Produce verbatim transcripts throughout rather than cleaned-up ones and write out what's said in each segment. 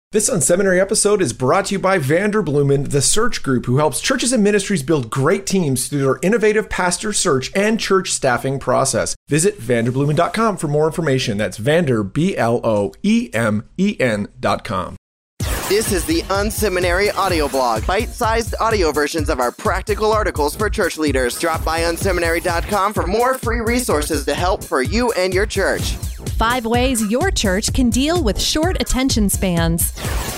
This Unseminary episode is brought to you by Vanderbloemen, the search group who helps churches and ministries build great teams through their innovative pastor search and church staffing process. Visit vanderbloemen dot com for more information. That's Vander, B L O E M E N dot com. This is the Unseminary audio blog, bite-sized audio versions of our practical articles for church leaders. Drop by unseminary dot com for more free resources to help for you and your church. Five ways your church can deal with short attention spans.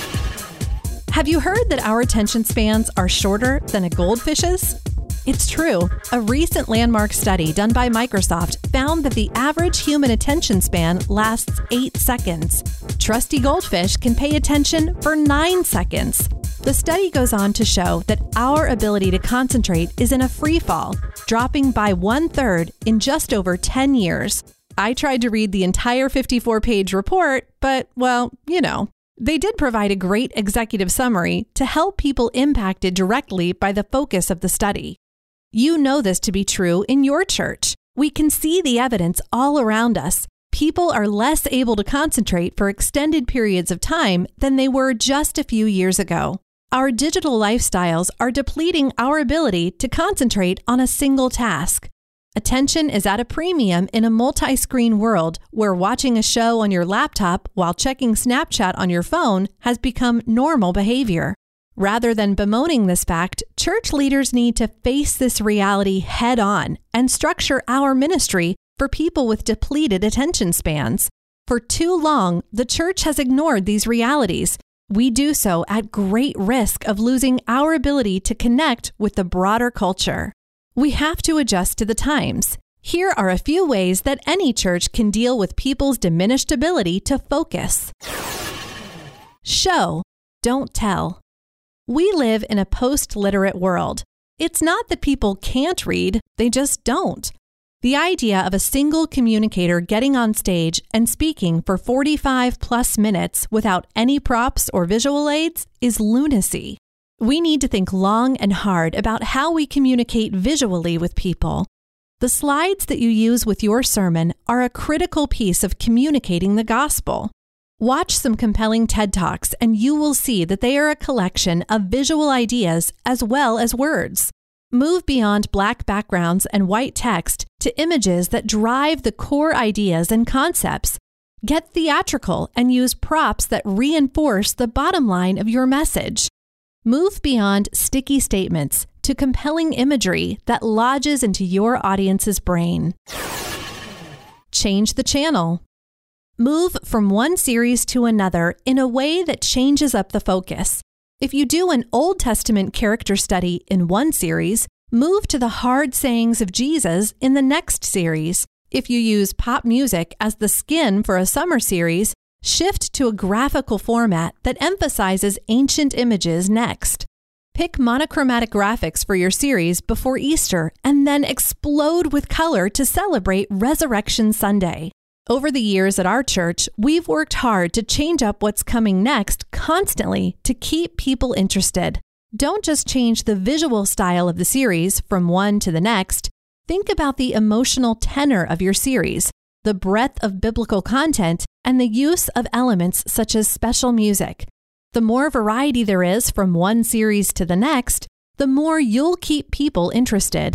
Have you heard that our attention spans are shorter than a goldfish's? It's true. A recent landmark study done by Microsoft found that the average human attention span lasts eight seconds. Trusty goldfish can pay attention for nine seconds. The study goes on to show that our ability to concentrate is in a free fall, dropping by one-third in just over ten years. I tried to read the entire fifty-four page report, but, well, you know. They did provide a great executive summary to help people impacted directly by the focus of the study. You know this to be true in your church. We can see the evidence all around us. People are less able to concentrate for extended periods of time than they were just a few years ago. Our digital lifestyles are depleting our ability to concentrate on a single task. Attention is at a premium in a multi-screen world where watching a show on your laptop while checking Snapchat on your phone has become normal behavior. Rather than bemoaning this fact, church leaders need to face this reality head on and structure our ministry for people with depleted attention spans. For too long, the church has ignored these realities. We do so at great risk of losing our ability to connect with the broader culture. We have to adjust to the times. Here are a few ways that any church can deal with people's diminished ability to focus. Show, don't tell. We live in a post-literate world. It's not that people can't read, they just don't. The idea of a single communicator getting on stage and speaking for forty-five plus minutes without any props or visual aids is lunacy. We need to think long and hard about how we communicate visually with people. The slides that you use with your sermon are a critical piece of communicating the gospel. Watch some compelling TED Talks and you will see that they are a collection of visual ideas as well as words. Move beyond black backgrounds and white text to images that drive the core ideas and concepts. Get theatrical and use props that reinforce the bottom line of your message. Move beyond sticky statements to compelling imagery that lodges into your audience's brain. Change the channel. Move from one series to another in a way that changes up the focus. If you do an Old Testament character study in one series, move to the hard sayings of Jesus in the next series. If you use pop music as the skin for a summer series, shift to a graphical format that emphasizes ancient images next. Pick monochromatic graphics for your series before Easter and then explode with color to celebrate Resurrection Sunday. Over the years at our church, we've worked hard to change up what's coming next constantly to keep people interested. Don't just change the visual style of the series from one to the next. Think about the emotional tenor of your series, the breadth of biblical content, and the use of elements such as special music. The more variety there is from one series to the next, the more you'll keep people interested.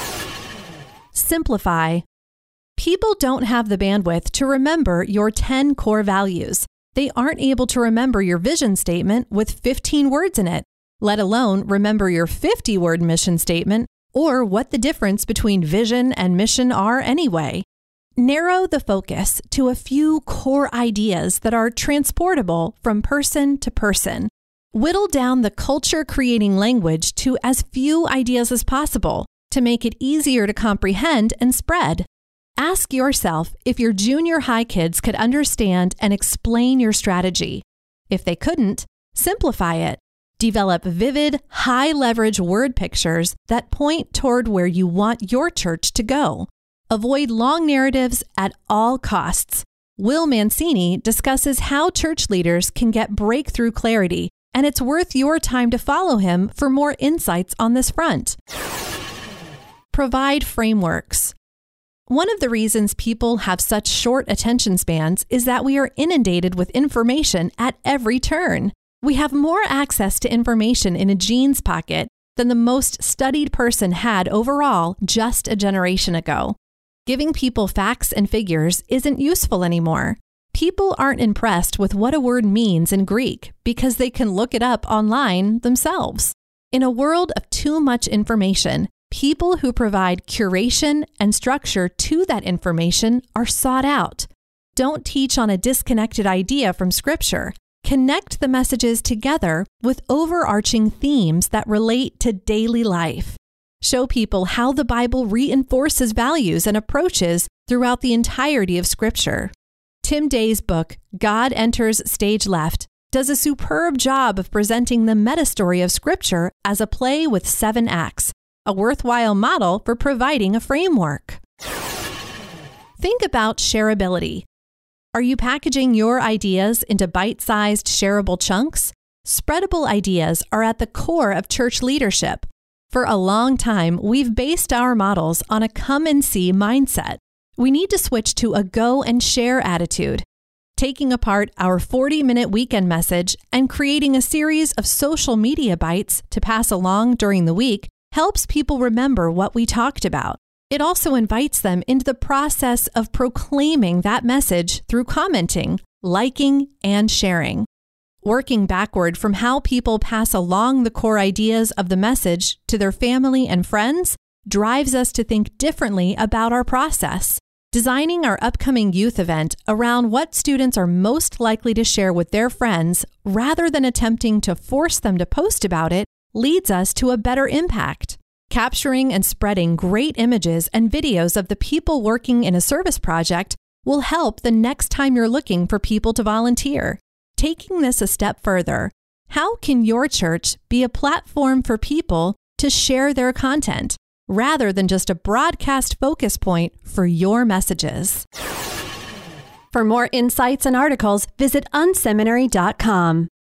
Simplify. People don't have the bandwidth to remember your ten core values. They aren't able to remember your vision statement with fifteen words in it, let alone remember your fifty-word mission statement or what the difference between vision and mission are anyway. Narrow the focus to a few core ideas that are transportable from person to person. Whittle down the culture-creating language to as few ideas as possible to make it easier to comprehend and spread. Ask yourself if your junior high kids could understand and explain your strategy. If they couldn't, simplify it. Develop vivid, high-leverage word pictures that point toward where you want your church to go. Avoid long narratives at all costs. Will Mancini discusses how church leaders can get breakthrough clarity, and it's worth your time to follow him for more insights on this front. Provide frameworks. One of the reasons people have such short attention spans is that we are inundated with information at every turn. We have more access to information in a jeans pocket than the most studied person had overall just a generation ago. Giving people facts and figures isn't useful anymore. People aren't impressed with what a word means in Greek because they can look it up online themselves. In a world of too much information, people who provide curation and structure to that information are sought out. Don't teach on a disconnected idea from Scripture. Connect the messages together with overarching themes that relate to daily life. Show people how the Bible reinforces values and approaches throughout the entirety of Scripture. Tim Day's book, God Enters Stage Left, does a superb job of presenting the meta-story of Scripture as a play with seven acts, a worthwhile model for providing a framework. Think about shareability. Are you packaging your ideas into bite-sized shareable chunks? Spreadable ideas are at the core of church leadership. For a long time, we've based our models on a come-and-see mindset. We need to switch to a go-and-share attitude. Taking apart our forty-minute weekend message and creating a series of social media bites to pass along during the week helps people remember what we talked about. It also invites them into the process of proclaiming that message through commenting, liking, and sharing. Working backward from how people pass along the core ideas of the message to their family and friends drives us to think differently about our process. Designing our upcoming youth event around what students are most likely to share with their friends, rather than attempting to force them to post about it, leads us to a better impact. Capturing and spreading great images and videos of the people working in a service project will help the next time you're looking for people to volunteer. Taking this a step further, how can your church be a platform for people to share their content, rather than just a broadcast focus point for your messages? For more insights and articles, visit unseminary dot com.